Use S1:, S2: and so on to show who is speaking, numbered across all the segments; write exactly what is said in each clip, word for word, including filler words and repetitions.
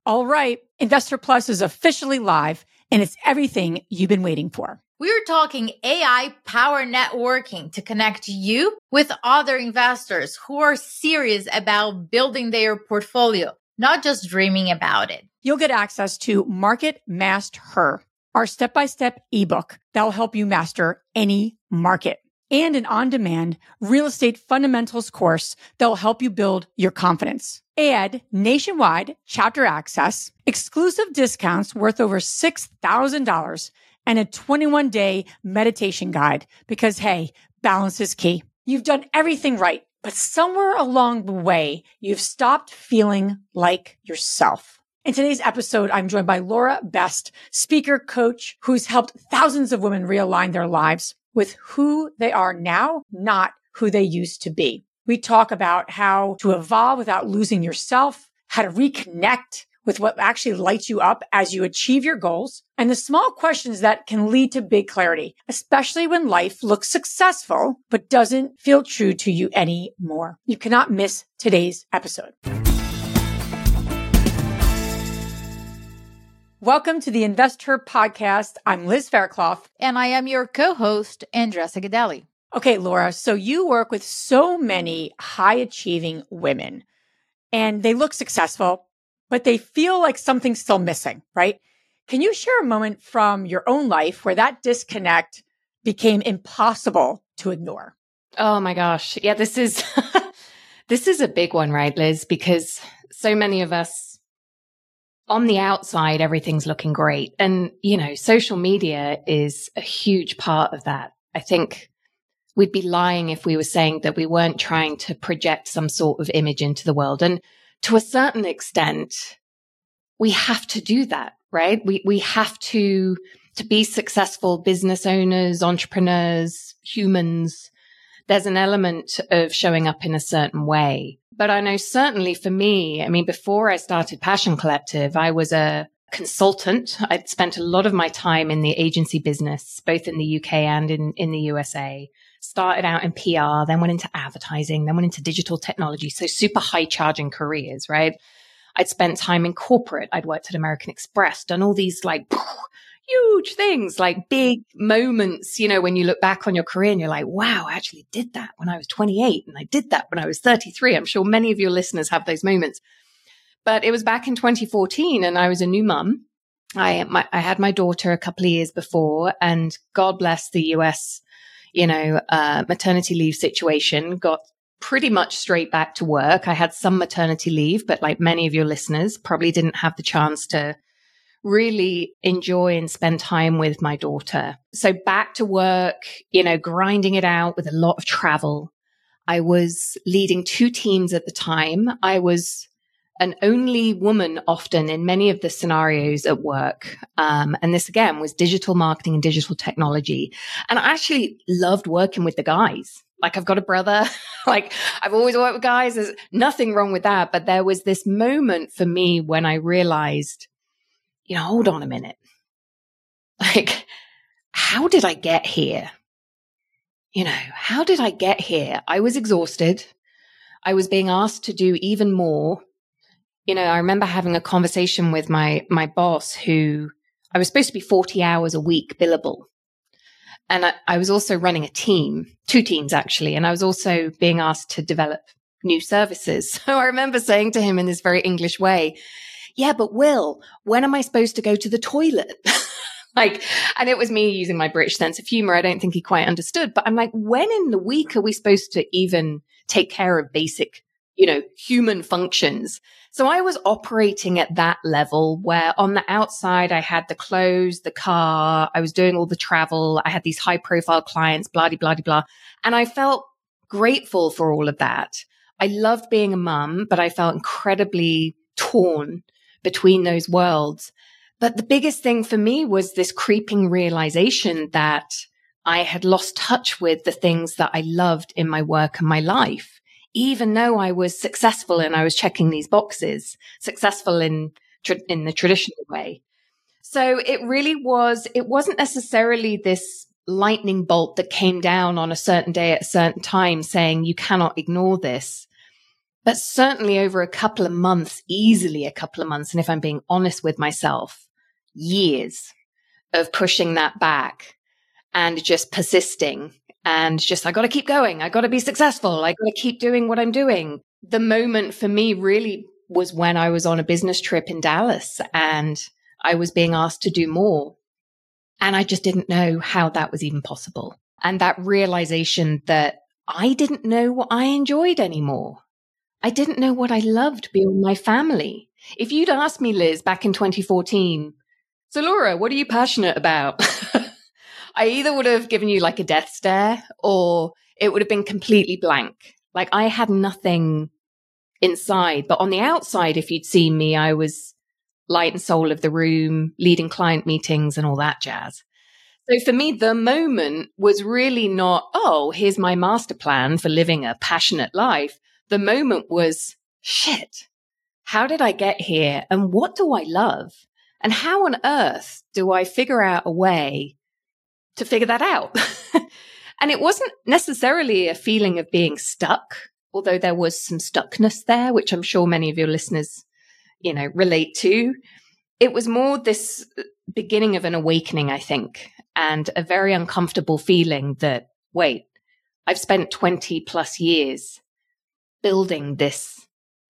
S1: All right, Investor Plus is officially live, and it's everything you've been waiting for.
S2: We're talking A I-powered networking to connect you with other investors who are serious about building their portfolio, not just dreaming about it.
S1: You'll get access to Market Master Her, our step-by-step ebook that will help you master any market, and an on-demand real estate fundamentals course that will help you build your confidence. Add nationwide chapter access, exclusive discounts worth over six thousand dollars, and a twenty-one day meditation guide because, hey, balance is key. You've done everything right, but somewhere along the way, you've stopped feeling like yourself. In today's episode, I'm joined by Laura Best, speaker coach who's helped thousands of women realign their lives with who they are now, not who they used to be. We talk about how to evolve without losing yourself, how to reconnect with what actually lights you up as you achieve your goals, and the small questions that can lead to big clarity, especially when life looks successful but doesn't feel true to you anymore. You cannot miss today's episode. Welcome to the Investor Podcast. I'm Liz Faircloth.
S2: And I am your co-host, Andressa Gadelli.
S1: Okay, Laura, so you work with so many high-achieving women, and they look successful, but they feel like something's still missing, right? Can you share a moment from your own life where that disconnect became impossible to ignore?
S3: Oh my gosh. Yeah, this is this is a big one, right, Liz? Because so many of us on the outside, everything's looking great. And, you know, social media is a huge part of that. I think we'd be lying if we were saying that we weren't trying to project some sort of image into the world. And to a certain extent, we have to do that, right? We we have to, to be successful business owners, entrepreneurs, humans. There's an element of showing up in a certain way. But I know certainly for me, I mean, before I started Passion Collective, I was a consultant. I'd spent a lot of my time in the agency business, both in the U K and in, in the U S A. Started out in P R, then went into advertising, then went into digital technology. So super high charging careers, right? I'd spent time in corporate. I'd worked at American Express, done all these like huge things, like big moments, you know, when you look back on your career and you're like, wow, I actually did that when I was twenty-eight and I did that when I was thirty-three. I'm sure many of your listeners have those moments. But it was back in twenty fourteen and I was a new mum. I, my, I had my daughter a couple of years before, and God bless the U S, you know, uh, maternity leave situation, got pretty much straight back to work. I had some maternity leave, but like many of your listeners, probably didn't have the chance to really enjoy and spend time with my daughter. So back to work, you know, grinding it out with a lot of travel. I was leading two teams at the time. I was an only woman often in many of the scenarios at work. Um, and this again was digital marketing and digital technology. And I actually loved working with the guys. Like I've got a brother, like I've always worked with guys. There's nothing wrong with that. But there was this moment for me when I realized, you know, hold on a minute. Like, how did I get here? You know, how did I get here? I was exhausted. I was being asked to do even more. You know, I remember having a conversation with my, my boss who I was supposed to be forty hours a week billable. And I, I was also running a team, two teams actually. And I was also being asked to develop new services. So I remember saying to him in this very English way, yeah, but Will, when am I supposed to go to the toilet? Like, and it was me using my British sense of humor. I don't think he quite understood, but I'm like, when in the week are we supposed to even take care of basic, you know, human functions? So I was operating at that level where on the outside, I had the clothes, the car, I was doing all the travel. I had these high profile clients, blah, blah, blah, blah. And I felt grateful for all of that. I loved being a mum, but I felt incredibly torn between those worlds. But the biggest thing for me was this creeping realization that I had lost touch with the things that I loved in my work and my life, even though I was successful and I was checking these boxes, successful in, in the traditional way. So it really was, it wasn't necessarily this lightning bolt that came down on a certain day at a certain time saying, you cannot ignore this. But certainly over a couple of months, easily a couple of months, and if I'm being honest with myself, years of pushing that back and just persisting and just, I got to keep going. I got to be successful. I got to keep doing what I'm doing. The moment for me really was when I was on a business trip in Dallas and I was being asked to do more. And I just didn't know how that was even possible. And that realization that I didn't know what I enjoyed anymore. I didn't know what I loved beyond my family. If you'd asked me, Liz, back in twenty fourteen, so Laura, what are you passionate about? I either would have given you like a death stare or it would have been completely blank. Like I had nothing inside, but on the outside, if you'd seen me, I was light and soul of the room, leading client meetings and all that jazz. So for me, the moment was really not, oh, here's my master plan for living a passionate life. The moment was, shit, how did I get here? And what do I love? And how on earth do I figure out a way to figure that out? And it wasn't necessarily a feeling of being stuck, although there was some stuckness there, which I'm sure many of your listeners, you know, relate to. It was more this beginning of an awakening, I think, and a very uncomfortable feeling that, wait, I've spent twenty plus years building this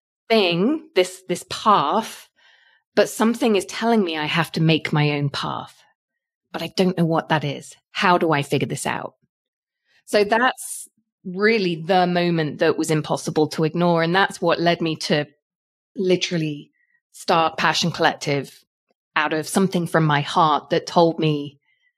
S3: thing, this, this path, but something is telling me I have to make my own path, but I don't know what that is. How do I figure this out? So that's really the moment that was impossible to ignore. And that's what led me to literally start Passion Collective out of something from my heart that told me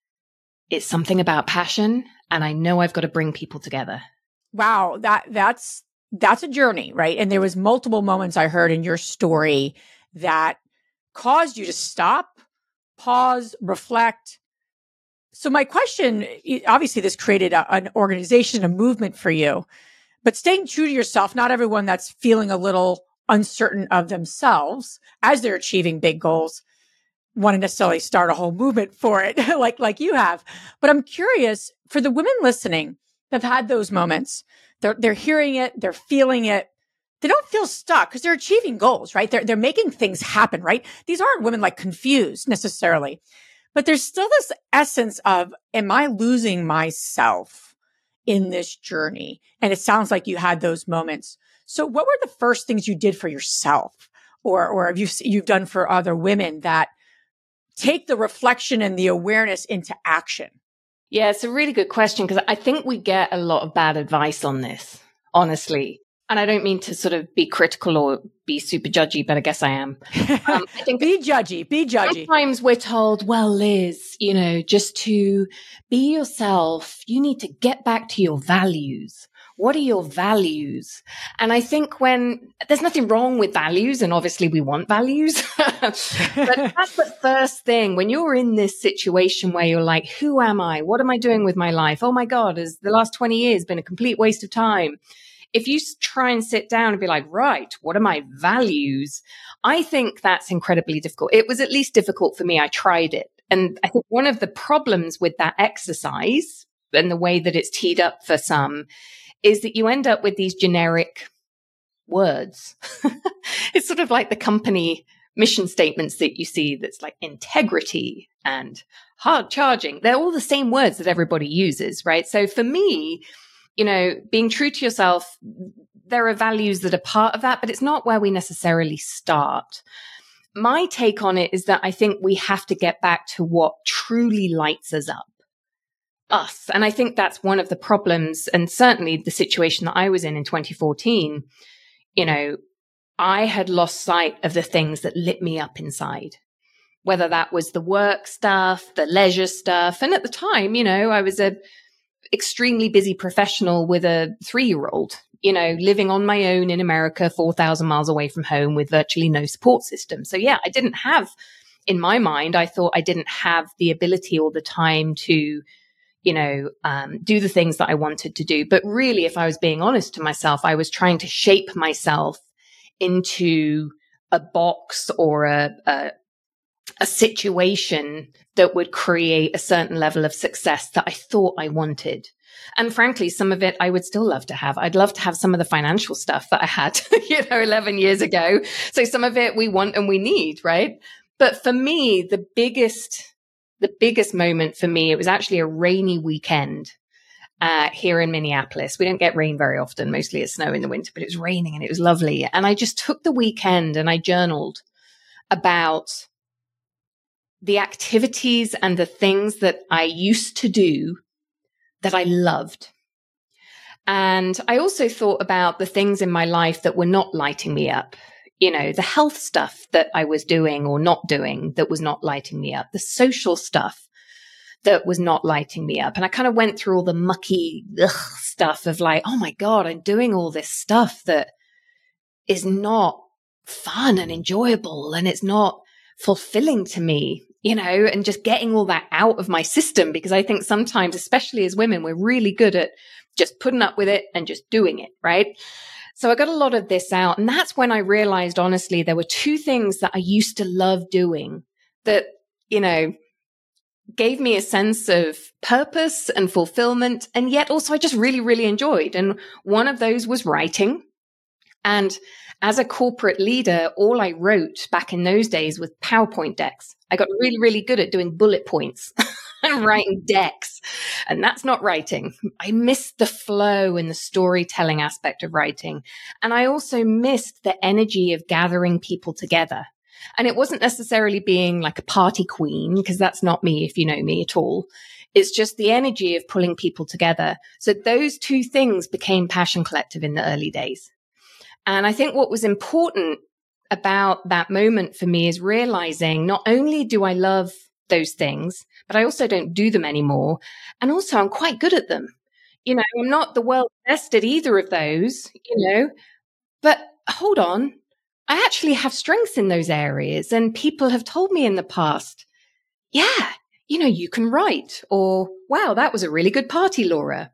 S3: it's something about passion. And I know I've got to bring people together.
S1: Wow. That that's, that's a journey, right? And there was multiple moments I heard in your story that caused you to stop, pause, reflect. So my question, obviously this created a, an organization, a movement for you, but staying true to yourself, not everyone that's feeling a little uncertain of themselves as they're achieving big goals want to necessarily start a whole movement for it like, like you have. But I'm curious for the women listening that have had those moments, they're, they're hearing it, they're feeling it. They don't feel stuck because they're achieving goals, right? They're, they're making things happen, right? These aren't women like confused necessarily, but there's still this essence of, am I losing myself in this journey? And it sounds like you had those moments. So what were the first things you did for yourself or, or have you, you've done for other women that take the reflection and the awareness into action?
S3: Yeah, it's a really good question because I think we get a lot of bad advice on this, honestly. And I don't mean to sort of be critical or be super judgy, but I guess I am. Um, I think
S1: be judgy, be judgy.
S3: Sometimes we're told, well, Liz, you know, just to be yourself, you need to get back to your values. What are your values? And I think when there's nothing wrong with values, and obviously we want values, but that's the first thing when you're in this situation where you're like, who am I? What am I doing with my life? Oh my God, has the last twenty years been a complete waste of time? If you try and sit down and be like, right, what are my values? I think that's incredibly difficult. It was at least difficult for me. I tried it. And I think one of the problems with that exercise and the way that it's teed up for some is that you end up with these generic words. It's sort of like the company mission statements that you see that's like integrity and hard charging. They're all the same words that everybody uses, right? So for me, you know, being true to yourself, there are values that are part of that, but it's not where we necessarily start. My take on it is that I think we have to get back to what truly lights us up. Us. And I think that's one of the problems, and certainly the situation that I was in in twenty fourteen, you know, I had lost sight of the things that lit me up inside, whether that was the work stuff, the leisure stuff. And at the time, you know, I was a extremely busy professional with a three-year-old, you know, living on my own in America, four thousand miles away from home with virtually no support system. So yeah, I didn't have, in my mind, I thought I didn't have the ability or the time to, you know, um, do the things that I wanted to do. But really, if I was being honest to myself, I was trying to shape myself into a box or a, a a situation that would create a certain level of success that I thought I wanted. And frankly, some of it I would still love to have. I'd love to have some of the financial stuff that I had, you know, eleven years ago. So some of it we want and we need, right? But for me, the biggest, the biggest moment for me, it was actually a rainy weekend uh, here in Minneapolis. We don't get rain very often. Mostly it's snow in the winter, but it was raining and it was lovely. And I just took the weekend and I journaled about the activities and the things that I used to do that I loved. And I also thought about the things in my life that were not lighting me up. You know, the health stuff that I was doing or not doing that was not lighting me up, the social stuff that was not lighting me up. And I kind of went through all the mucky ugh, stuff of like, oh my God, I'm doing all this stuff that is not fun and enjoyable and it's not fulfilling to me, you know, and just getting all that out of my system, because I think sometimes, especially as women, we're really good at just putting up with it and just doing it, right? So I got a lot of this out. And that's when I realized, honestly, there were two things that I used to love doing that, you know, gave me a sense of purpose and fulfillment. And yet also I just really, really enjoyed. And one of those was writing. And as a corporate leader, all I wrote back in those days was PowerPoint decks. I got really, really good at doing bullet points and writing decks. And that's not writing. I missed the flow and the storytelling aspect of writing. And I also missed the energy of gathering people together. And it wasn't necessarily being like a party queen, because that's not me if you know me at all. It's just the energy of pulling people together. So those two things became Passion Collective in the early days. And I think what was important about that moment for me is realizing not only do I love those things, but I also don't do them anymore. And also I'm quite good at them. You know, I'm not the world's best at either of those, you know, but hold on. I actually have strengths in those areas. And people have told me in the past, yeah, you know, you can write, or wow, that was a really good party, Laura.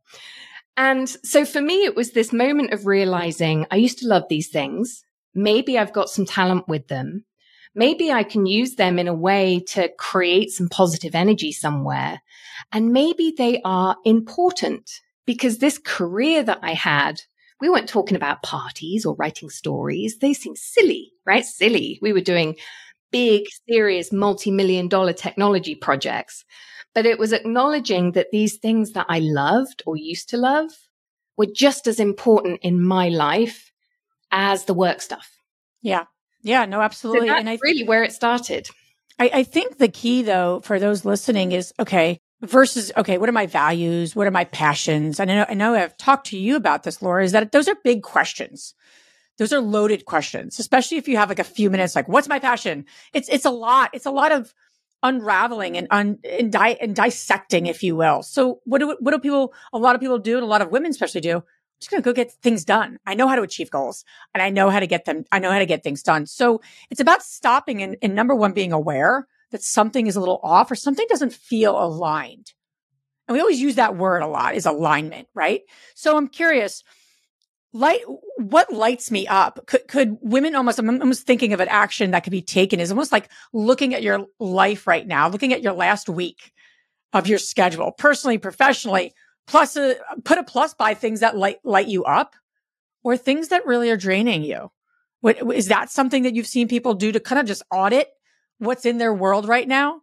S3: And so for me, it was this moment of realizing I used to love these things. Maybe I've got some talent with them. Maybe I can use them in a way to create some positive energy somewhere. And maybe they are important, because this career that I had, we weren't talking about parties or writing stories. They seem silly, right? Silly. We were doing big, serious, multi-million dollar technology projects. But it was acknowledging that these things that I loved or used to love were just as important in my life as the work stuff.
S1: Yeah. Yeah, no, absolutely.
S3: So that's
S1: and I th-
S3: really where it started.
S1: I, I think the key, though, for those listening is, okay, versus, okay, what are my values? What are my passions? And I know, I know I've talked to you about this, Laura, is that those are big questions. Those are loaded questions, especially if you have like a few minutes, like, what's my passion? It's, it's a lot. It's a lot of unraveling and, un, and, di- and dissecting, if you will. So what do, what do people, a lot of people do, and a lot of women especially do, I'm just going to go get things done. I know how to achieve goals, and I know how to get them. I know how to get things done. So it's about stopping and, and number one, being aware that something is a little off or something doesn't feel aligned. And we always use that word a lot, is alignment, right? So I'm curious, light, what lights me up? Could, could women almost, I'm almost thinking of an action that could be taken is almost like looking at your life right now, looking at your last week of your schedule, personally, professionally, plus a, put a plus by things that light, light you up or things that really are draining you. What, is that something that you've seen people do to kind of just audit what's in their world right now?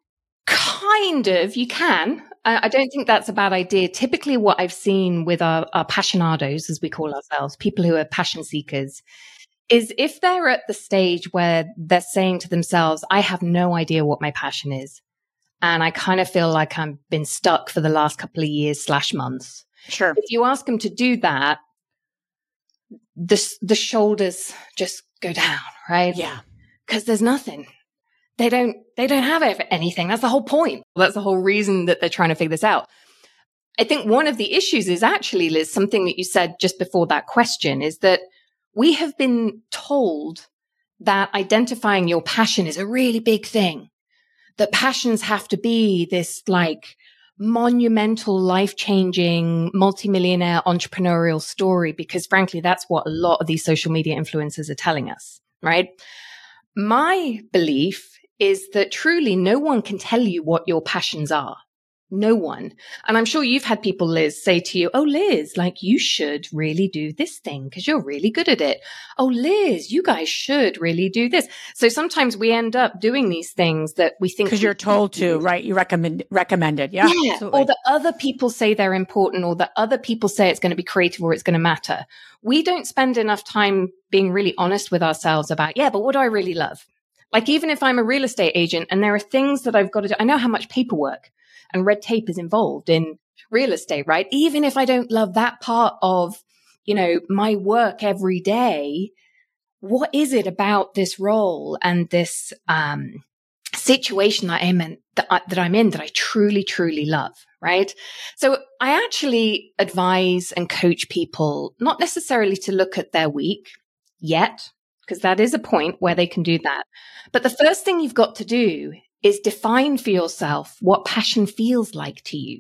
S3: Kind of, you can. I, I don't think that's a bad idea. Typically what I've seen with our, our passionados, as we call ourselves, people who are passion seekers, is if they're at the stage where they're saying to themselves, I have no idea what my passion is. And I kind of feel like I've been stuck for the last couple of years slash months.
S1: Sure.
S3: If you ask them to do that, the, the shoulders just go down, right?
S1: Yeah.
S3: Because there's nothing. They don't, they don't have anything. That's the whole point. That's the whole reason that they're trying to figure this out. I think one of the issues is actually, Liz, something that you said just before that question, is that we have been told that identifying your passion is a really big thing, that passions have to be this like monumental, life-changing, multimillionaire entrepreneurial story, because frankly, that's what a lot of these social media influencers are telling us, right? My belief is that truly no one can tell you what your passions are. No one. And I'm sure you've had people, Liz, say to you, oh, Liz, like you should really do this thing because you're really good at it. Oh, Liz, you guys should really do this. So sometimes we end up doing these things that we think
S1: because you're told to, right? You recommend recommended. Yeah.
S3: yeah.
S1: Absolutely.
S3: Or that other people say they're important, or that other people say it's going to be creative or it's going to matter. We don't spend enough time being really honest with ourselves about, yeah, but what do I really love? Like, even if I'm a real estate agent and there are things that I've got to do, I know how much paperwork and red tape is involved in real estate, right? Even if I don't love that part of, you know, my work every day, what is it about this role and this um, situation that I'm in, that, I, that I'm in that I truly, truly love, right? So I actually advise and coach people not necessarily to look at their week yet, because that is a point where they can do that. But the first thing you've got to do is define for yourself what passion feels like to you.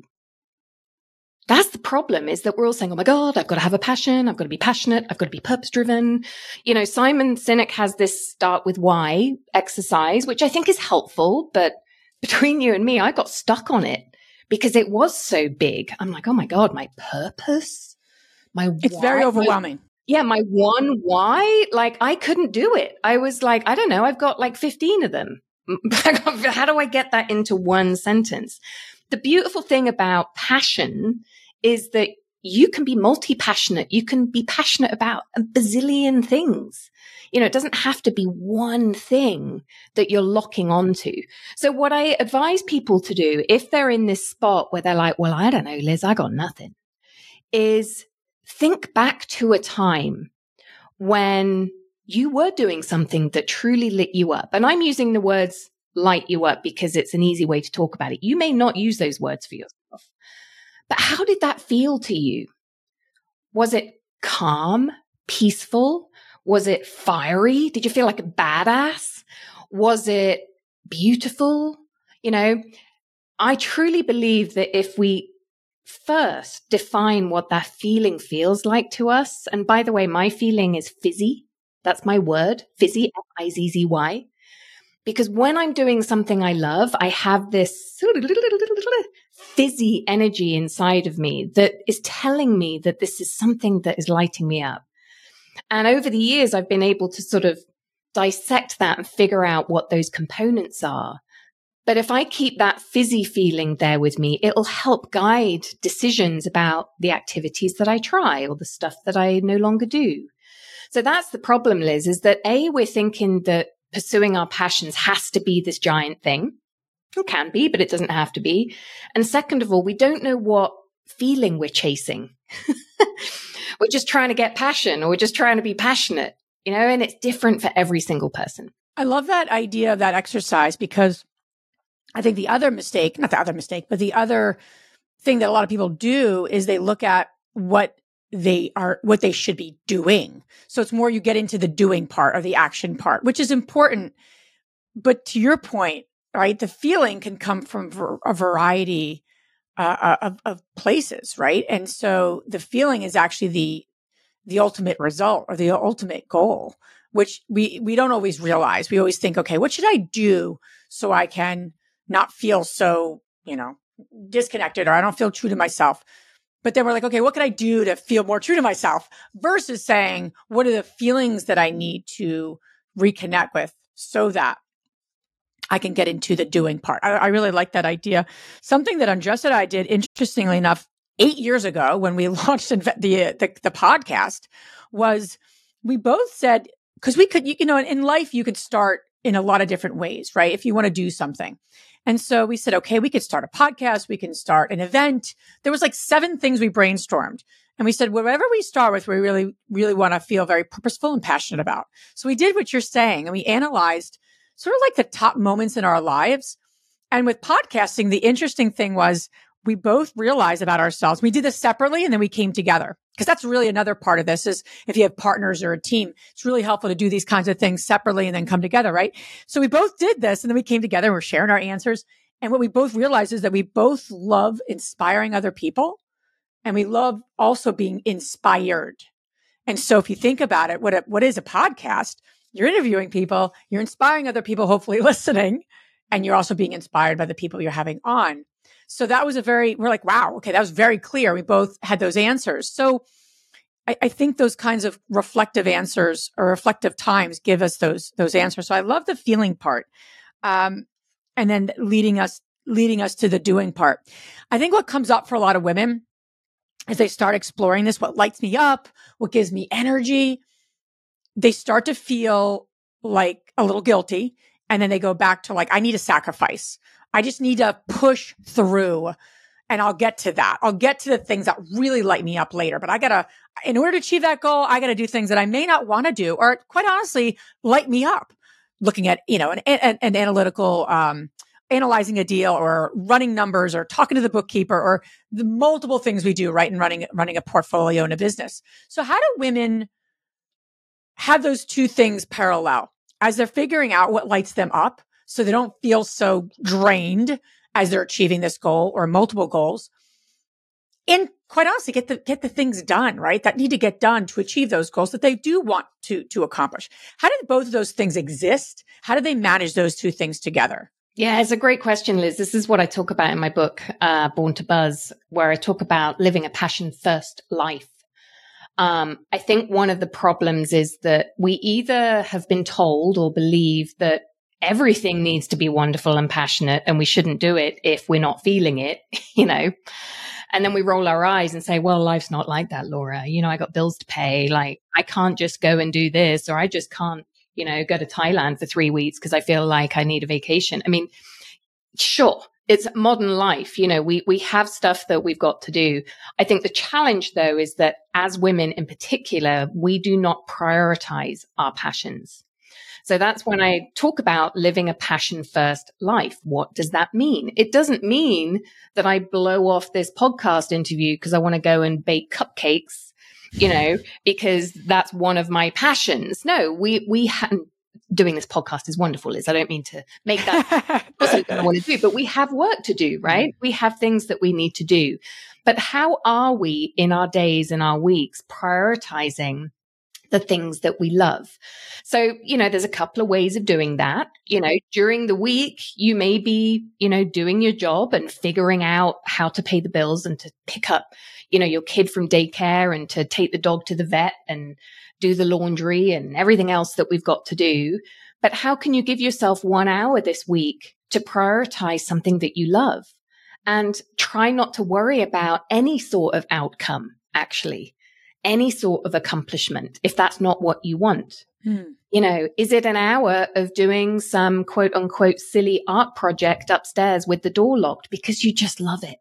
S3: That's the problem, is that we're all saying, oh my God, I've got to have a passion. I've got to be passionate. I've got to be purpose driven. You know, Simon Sinek has this start with why exercise, which I think is helpful. But between you and me, I got stuck on it because it was so big. I'm like, oh my God, my purpose, my
S1: It's
S3: why,
S1: very overwhelming.
S3: My, yeah, my one why, like I couldn't do it. I was like, I don't know, I've got like fifteen of them. How do I get that into one sentence? The beautiful thing about passion is that you can be multi-passionate. You can be passionate about a bazillion things. You know, it doesn't have to be one thing that you're locking onto. So what I advise people to do, if they're in this spot where they're like, well, I don't know, Liz, I got nothing, is think back to a time when you were doing something that truly lit you up. And I'm using the words light you up because it's an easy way to talk about it. You may not use those words for yourself, but how did that feel to you? Was it calm, peaceful? Was it fiery? Did you feel like a badass? Was it beautiful? You know, I truly believe that if we first define what that feeling feels like to us, and by the way, my feeling is fizzy. That's my word, fizzy, F I Z Z Y. Because when I'm doing something I love, I have this fizzy energy inside of me that is telling me that this is something that is lighting me up. And over the years, I've been able to sort of dissect that and figure out what those components are. But if I keep that fizzy feeling there with me, it'll help guide decisions about the activities that I try or the stuff that I no longer do. So that's the problem, Liz, is that A, we're thinking that pursuing our passions has to be this giant thing. It can be, but it doesn't have to be. And second of all, we don't know what feeling we're chasing. We're just trying to get passion, or we're just trying to be passionate, you know, and it's different for every single person.
S1: I love that idea of that exercise, because I think the other mistake, not the other mistake, but the other thing that a lot of people do is they look at what they are, what they should be doing. So it's more you get into the doing part or the action part, which is important. But to your point, right, the feeling can come from a variety uh, of, of places, right? And so the feeling is actually the the ultimate result or the ultimate goal, which we we don't always realize. We always think, okay, what should I do so I can not feel so, you know, disconnected, or I don't feel true to myself. But then we're like, okay, what can I do to feel more true to myself, versus saying, what are the feelings that I need to reconnect with so that I can get into the doing part. I, I really like that idea. Something that Andressa and I did, interestingly enough, eight years ago when we launched the, the, the podcast, was we both said, because we could, you know, in life, you could start in a lot of different ways, right? If you want to do something. And so we said, okay, we could start a podcast. We can start an event. There was like seven things we brainstormed. And we said, whatever we start with, we really, really want to feel very purposeful and passionate about. So we did what you're saying. And we analyzed sort of like the top moments in our lives. And with podcasting, the interesting thing was we both realized about ourselves. We did this separately, and then we came together. Because that's really another part of this is if you have partners or a team, it's really helpful to do these kinds of things separately and then come together, right? So we both did this, and then we came together and we're sharing our answers. And what we both realized is that we both love inspiring other people, and we love also being inspired. And so if you think about it, what, a, what is a podcast? you're interviewing people, you're inspiring other people, hopefully listening, and you're also being inspired by the people you're having on. So that was a very, we're like, wow, okay, that was very clear. We both had those answers. So I, I think those kinds of reflective answers or reflective times give us those, those answers. So I love the feeling part. Um, and then leading us, leading us to the doing part. I think what comes up for a lot of women as they start exploring this, what lights me up, what gives me energy, they start to feel like a little guilty. And then they go back to like, I need a sacrifice. I just need to push through and I'll get to that. I'll get to the things that really light me up later. But I gotta, in order to achieve that goal, I gotta do things that I may not want to do or quite honestly, light me up. Looking at, you know, an, an, an analytical, um, analyzing a deal or running numbers or talking to the bookkeeper or the multiple things we do, right? In running, running a portfolio in a business. So how do women have those two things parallel as they're figuring out what lights them up so they don't feel so drained as they're achieving this goal or multiple goals? And quite honestly, get the, get the things done, right? That need to get done to achieve those goals that they do want to, to accomplish. How did both of those things exist? How do they manage those two things together?
S3: Yeah, it's a great question, Liz. This is what I talk about in my book, uh, Born to Buzz, where I talk about living a passion first life. Um, I think one of the problems is that we either have been told or believe that everything needs to be wonderful and passionate and we shouldn't do it if we're not feeling it, you know, and then we roll our eyes and say, well, life's not like that, Laura. You know, I got bills to pay. Like I can't just go and do this, or I just can't, you know, go to Thailand for three weeks because I feel like I need a vacation. I mean, sure. It's modern life. You know, we, we have stuff that we've got to do. I think the challenge though is that as women in particular, we do not prioritize our passions. So that's when I talk about living a passion first life. What does that mean? It doesn't mean that I blow off this podcast interview because I want to go and bake cupcakes, you know, because that's one of my passions. No, we, we hadn't. Doing this podcast is wonderful, Liz. I don't mean to make that something I want to do, but we have work to do, right? We have things that we need to do. But how are we in our days and our weeks prioritizing the things that we love? So, you know, there's a couple of ways of doing that. You know, during the week, you may be, you know, doing your job and figuring out how to pay the bills and to pick up, you know, your kid from daycare and to take the dog to the vet and do the laundry and everything else that we've got to do. But how can you give yourself one hour this week to prioritize something that you love and try not to worry about any sort of outcome, actually, any sort of accomplishment, if that's not what you want? Hmm. You know, is it an hour of doing some quote unquote silly art project upstairs with the door locked because you just love it?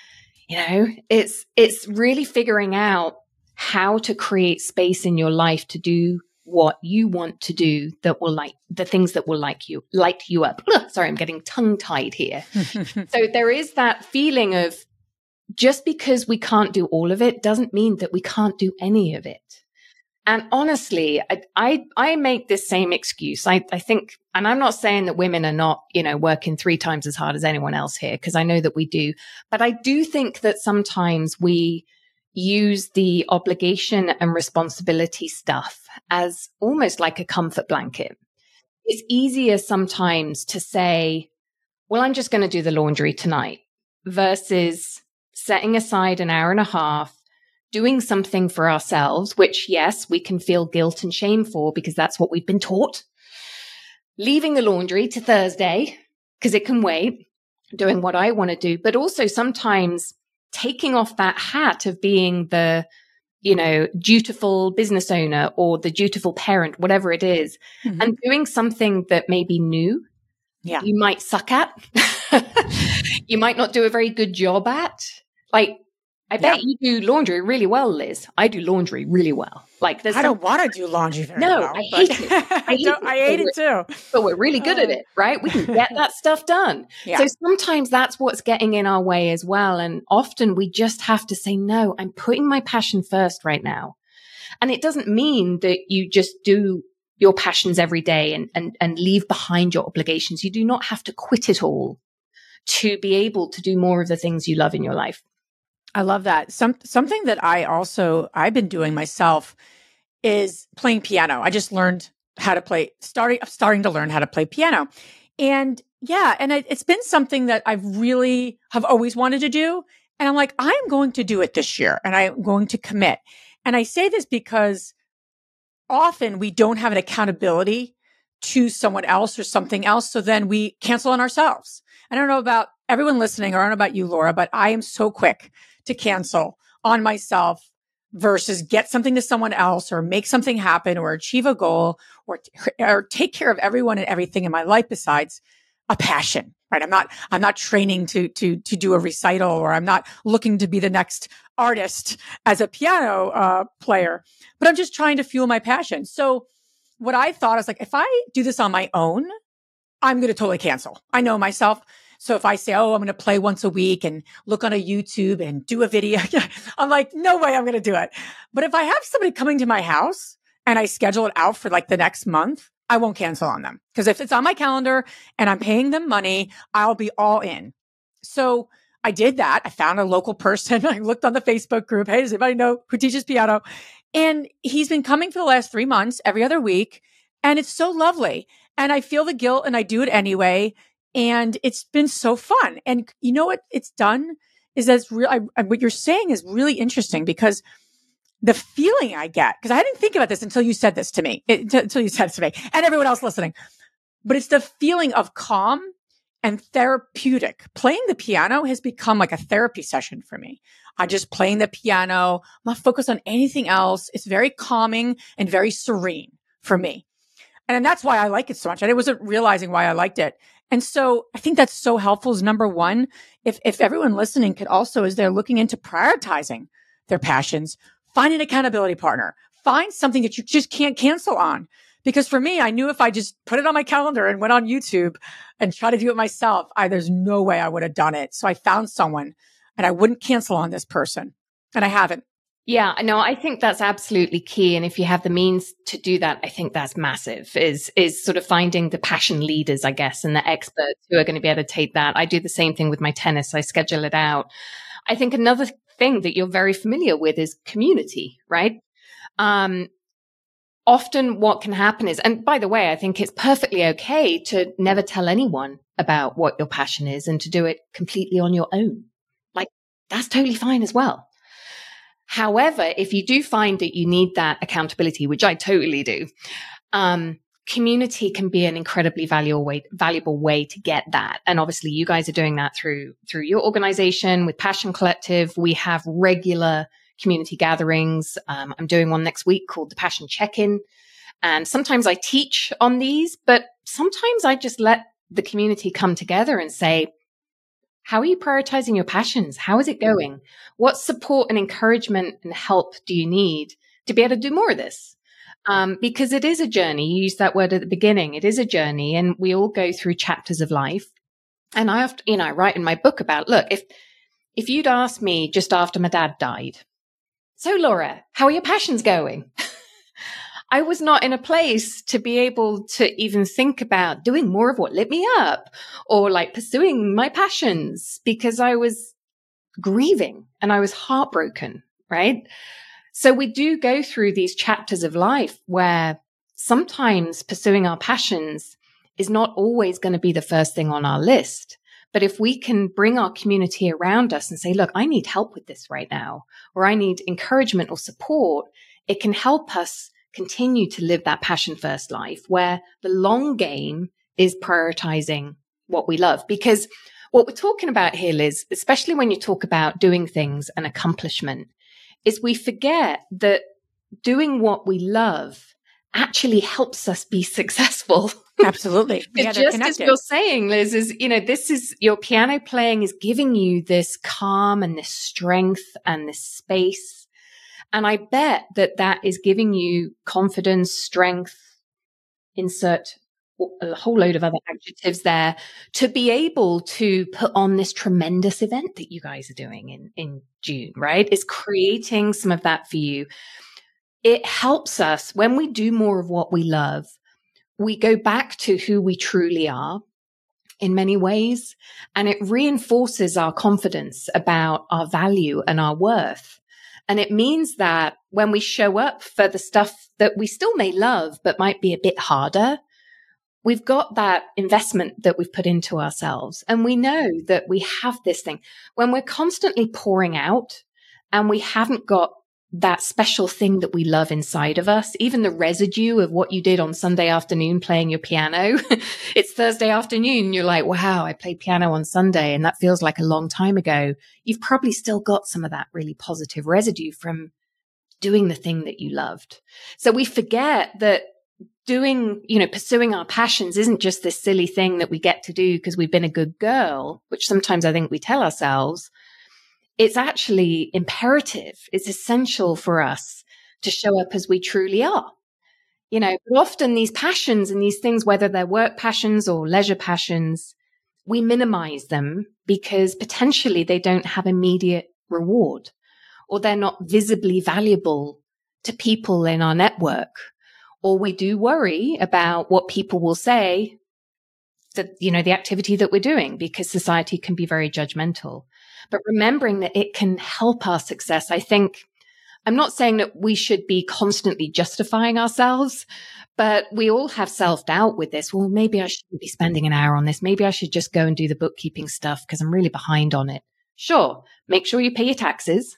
S3: You know, it's, it's really figuring out how to create space in your life to do what you want to do that will like the things that will like you, light you up. Ugh, sorry, I'm getting tongue tied here. So there is that feeling of just because we can't do all of it doesn't mean that we can't do any of it. And honestly, I, I, I make this same excuse. I, I think, and I'm not saying that women are not, you know, working three times as hard as anyone else here, because I know that we do. But I do think that sometimes we use the obligation and responsibility stuff as almost like a comfort blanket. It's easier sometimes to say, well, I'm just going to do the laundry tonight versus setting aside an hour and a half, doing something for ourselves, which, yes, we can feel guilt and shame for because that's what we've been taught. Leaving the laundry to Thursday because it can wait, doing what I want to do, but also sometimes taking off that hat of being the, you know, dutiful business owner or the dutiful parent, whatever it is, mm-hmm. and doing something that may be new. Yeah. You might suck at. You might not do a very good job at. Like, I bet yeah. you do laundry really well, Liz. I do laundry really well. Like, there's
S1: I don't want to do laundry very
S3: no,
S1: well.
S3: I hate it. I hate it,
S1: I hate it too.
S3: But we're really good at it, right? We can get that stuff done. Yeah. So sometimes that's what's getting in our way as well. And often we just have to say, no, I'm putting my passion first right now. And it doesn't mean that you just do your passions every day and, and, and leave behind your obligations. You do not have to quit it all to be able to do more of the things you love in your life.
S1: I love that. Some something that I also I've been doing myself is playing piano. I just learned how to play, starting, starting to learn how to play piano. And yeah, and it, it's been something that I really have always wanted to do. And I'm like, I'm going to do it this year and I'm going to commit. And I say this because often we don't have an accountability to someone else or something else. So then we cancel on ourselves. I don't know about everyone listening, or I don't know about you, Laura, but I am so quick to cancel on myself versus get something to someone else or make something happen or achieve a goal or, or take care of everyone and everything in my life besides a passion, right? I'm not, I'm not training to, to, to do a recital, or I'm not looking to be the next artist as a piano uh, player, but I'm just trying to fuel my passion. So what I thought is like, if I do this on my own, I'm going to totally cancel. I know myself. So if I say, oh, I'm going to play once a week and look on a YouTube and do a video, I'm like, no way I'm going to do it. But if I have somebody coming to my house and I schedule it out for like the next month, I won't cancel on them. Because if it's on my calendar and I'm paying them money, I'll be all in. So I did that. I found a local person. I looked on the Facebook group. Hey, does anybody know who teaches piano? And he's been coming for the last three months, every other week. And it's so lovely. And I feel the guilt and I do it anyway. And it's been so fun. And you know what it's done is that's real. I, I, what you're saying is really interesting, because the feeling I get, because I didn't think about this until you said this to me, it, t- until you said it to me and everyone else listening, but it's the feeling of calm and therapeutic. Playing the piano has become like a therapy session for me. I just playing the piano. I'm not focused on anything else. It's very calming and very serene for me. And that's why I like it so much. And I wasn't realizing why I liked it. And so I think that's so helpful is number one. If, if everyone listening could also, as they're looking into prioritizing their passions, find an accountability partner, find something that you just can't cancel on. Because for me, I knew if I just put it on my calendar and went on YouTube and tried to do it myself, I, there's no way I would have done it. So I found someone and I wouldn't cancel on this person. And I haven't.
S3: Yeah, no, I think that's absolutely key. And if you have the means to do that, I think that's massive, is, is sort of finding the passion leaders, I guess, and the experts who are going to be able to take that. I do the same thing with my tennis. I schedule it out. I think another thing that you're very familiar with is community, right? Um, often what can happen is, and by the way, I think it's perfectly okay to never tell anyone about what your passion is and to do it completely on your own. Like, that's totally fine as well. However, if you do find that you need that accountability, which I totally do, um, community can be an incredibly valuable way, valuable way to get that. And obviously you guys are doing that through, through your organization with Passion Collective. We have regular community gatherings. Um, I'm doing one next week called the Passion Check-In. And sometimes I teach on these, but sometimes I just let the community come together and say, how are you prioritizing your passions? How is it going? What support and encouragement and help do you need to be able to do more of this? Um, because it is a journey. You used that word at the beginning. It is a journey, and we all go through chapters of life. And I have to, you know, I write in my book about, look, if, if you'd asked me just after my dad died, so Laura, how are your passions going? I was not in a place to be able to even think about doing more of what lit me up or like pursuing my passions, because I was grieving and I was heartbroken, right? So we do go through these chapters of life where sometimes pursuing our passions is not always going to be the first thing on our list. But if we can bring our community around us and say, look, I need help with this right now, or I need encouragement or support, it can help us continue to live that passion first life where the long game is prioritizing what we love. Because what we're talking about here, Liz, especially when you talk about doing things and accomplishment, is we forget that doing what we love actually helps us be successful.
S1: Absolutely. Yeah,
S3: just as you're saying, Liz, is, you know, this is your piano playing is giving you this calm and this strength and this space. And I bet that that is giving you confidence, strength, insert a whole load of other adjectives there, to be able to put on this tremendous event that you guys are doing in, in June, right? It's creating some of that for you. It helps us when we do more of what we love. We go back to who we truly are in many ways, and it reinforces our confidence about our value and our worth. And it means that when we show up for the stuff that we still may love, but might be a bit harder, we've got that investment that we've put into ourselves. And we know that we have this thing. When we're constantly pouring out and we haven't got that special thing that we love inside of us, even the residue of what you did on Sunday afternoon playing your piano, it's Thursday afternoon. You're like, wow, I played piano on Sunday and that feels like a long time ago. You've probably still got some of that really positive residue from doing the thing that you loved. So we forget that doing, you know, pursuing our passions isn't just this silly thing that we get to do because we've been a good girl, which sometimes I think we tell ourselves. It's actually imperative. It's essential for us to show up as we truly are. You know, but often these passions and these things, whether they're work passions or leisure passions, we minimize them because potentially they don't have immediate reward or they're not visibly valuable to people in our network. Or we do worry about what people will say that, you know, the activity that we're doing because society can be very judgmental. But remembering that it can help our success, I think, I'm not saying that we should be constantly justifying ourselves, but we all have self-doubt with this. Well, maybe I shouldn't be spending an hour on this. Maybe I should just go and do the bookkeeping stuff because I'm really behind on it. Sure, make sure you pay your taxes.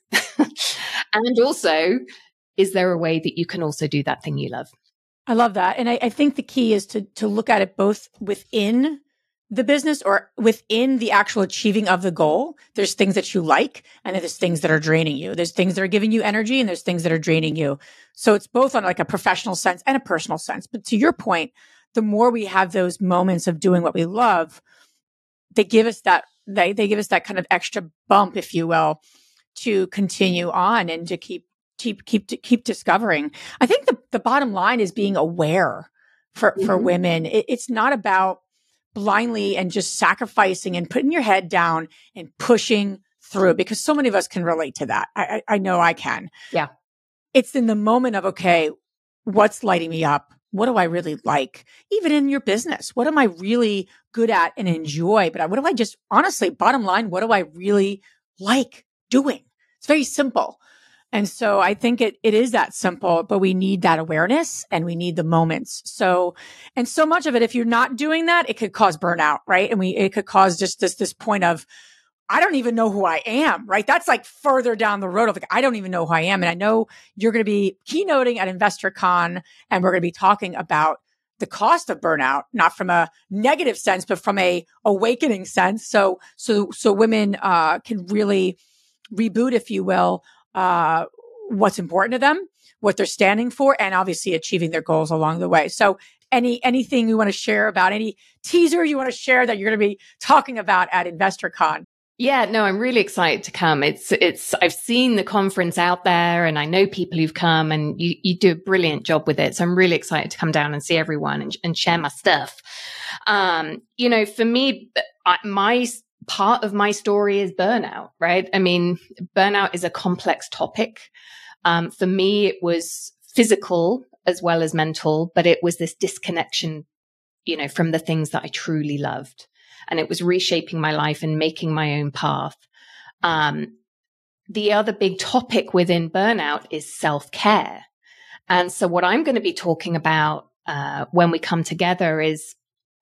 S3: And also, is there a way that you can also do that thing you love?
S1: I love that. And I, I think the key is to to look at it both within the business or within the actual achieving of the goal. There's things that you like and there's things that are draining you. There's things that are giving you energy and there's things that are draining you. So it's both on like a professional sense and a personal sense. But to your point, the more we have those moments of doing what we love, they give us that, they, they give us that kind of extra bump, if you will, to continue on and to keep, keep, keep, keep discovering. I think the, the bottom line is being aware for, mm-hmm. for women. It, it's not about blindly and just sacrificing and putting your head down and pushing through because so many of us can relate to that. I, I, I know I can.
S3: Yeah.
S1: It's in the moment of, okay, what's lighting me up? What do I really like? Even in your business, what am I really good at and enjoy? But what do I just, honestly, bottom line, what do I really like doing? It's very simple. And so I think it it is that simple, but we need that awareness and we need the moments. So, and so much of it, if you're not doing that, it could cause burnout, right? And we, it could cause just this, this point of, I don't even know who I am, right? That's like further down the road of like, I don't even know who I am. And I know you're going to be keynoting at InvestorCon and we're going to be talking about the cost of burnout, not from a negative sense, but from a awakening sense. So, so, so women, uh, can really reboot, if you will, uh, what's important to them, what they're standing for, and obviously achieving their goals along the way. So any, anything you want to share about, any teaser you want to share that you're going to be talking about at InvestorCon?
S3: Yeah, no, I'm really excited to come. It's, it's, I've seen the conference out there and I know people who've come and you, you do a brilliant job with it. So I'm really excited to come down and see everyone and, and share my stuff. Um, you know, for me, I, my part of my story is burnout, right? I mean, burnout is a complex topic. Um, for me, it was physical as well as mental, but it was this disconnection, you know, from the things that I truly loved. And it was reshaping my life and making my own path. Um, the other big topic within burnout is self-care. And so what I'm going to be talking about uh, when we come together is,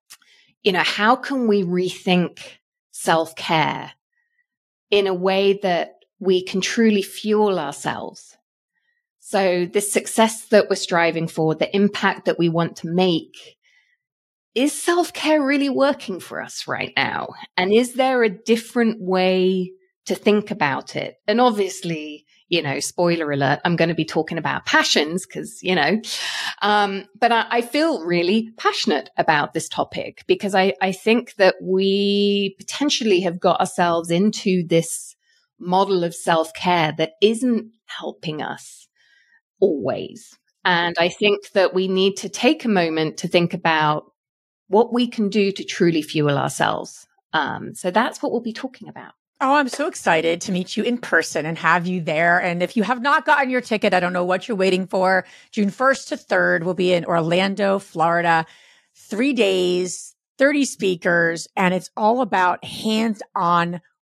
S3: you know, how can we rethink self-care in a way that we can truly fuel ourselves? So this success that we're striving for, the impact that we want to make, is self-care really working for us right now? And is there a different way to think about it? And obviously, you know, spoiler alert, I'm going to be talking about passions because, you know, um, but I, I feel really passionate about this topic because I, I think that we potentially have got ourselves into this model of self-care that isn't helping us always. And I think that we need to take a moment to think about what we can do to truly fuel ourselves. Um, so that's what we'll be talking about.
S1: Oh, I'm so excited to meet you in person and have you there. And if you have not gotten your ticket, I don't know what you're waiting for. June first to third, we'll be in Orlando, Florida, three days, thirty speakers, and it's all about hands-on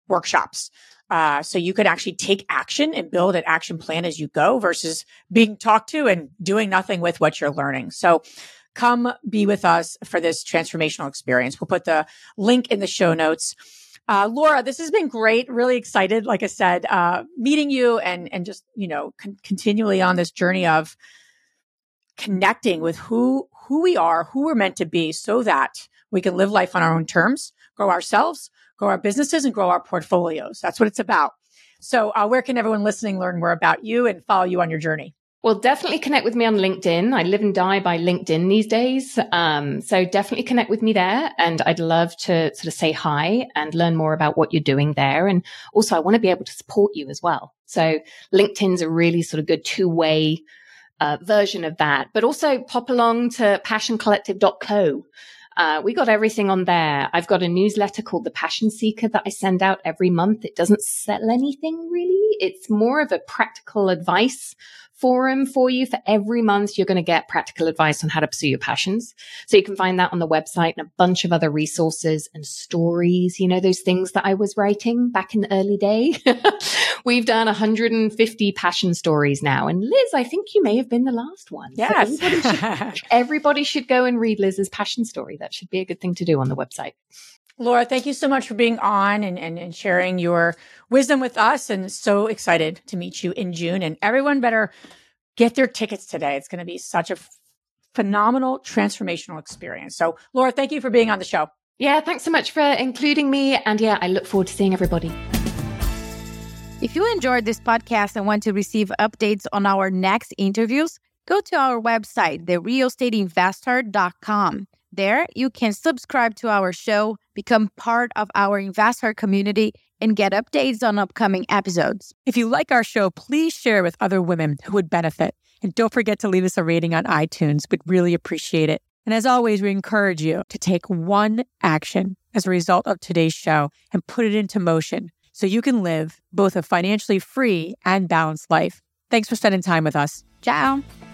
S1: workshops. Uh, so you can actually take action and build an action plan as you go versus being talked to and doing nothing with what you're learning. So come be with us for this transformational experience. We'll put the link in the show notes. Uh, Laura, this has been great. Really excited, like I said, uh, meeting you and, and just, you know, con- continually on this journey of connecting with who, who we are, who we're meant to be so that we can live life on our own terms, grow ourselves, grow our businesses, and grow our portfolios. That's what it's about. So uh, where can everyone listening learn more about you and follow you on your journey?
S3: Well, definitely connect with me on LinkedIn. I live and die by LinkedIn these days. Um, so definitely connect with me there. And I'd love to sort of say hi and learn more about what you're doing there. And also I want to be able to support you as well. So LinkedIn's a really sort of good two-way uh, version of that, but also pop along to passion collective dot co. Uh, we got everything on there. I've got a newsletter called The Passion Seeker that I send out every month. It doesn't sell anything really. It's more of a practical advice forum for you. For every month, you're going to get practical advice on how to pursue your passions. So you can find that on the website and a bunch of other resources and stories, you know, those things that I was writing back in the early day. We've done one hundred fifty passion stories now. And Liz, I think you may have been the last one.
S1: Yes.
S3: So everybody, should, everybody should go and read Liz's passion story. That should be a good thing to do on the website.
S1: Laura, thank you so much for being on and, and, and sharing your wisdom with us. And so excited to meet you in June. And everyone better get their tickets today. It's going to be such a f- phenomenal, transformational experience. So, Laura, thank you for being on the show.
S3: Yeah, thanks so much for including me. And yeah, I look forward to seeing everybody.
S2: If you enjoyed this podcast and want to receive updates on our next interviews, go to our website, the real estate investor dot com. There, you can subscribe to our show, become part of our investor community, and get updates on upcoming episodes.
S1: If you like our show, please share with other women who would benefit. And don't forget to leave us a rating on iTunes. We'd really appreciate it. And as always, we encourage you to take one action as a result of today's show and put it into motion so you can live both a financially free and balanced life. Thanks for spending time with us.
S2: Ciao.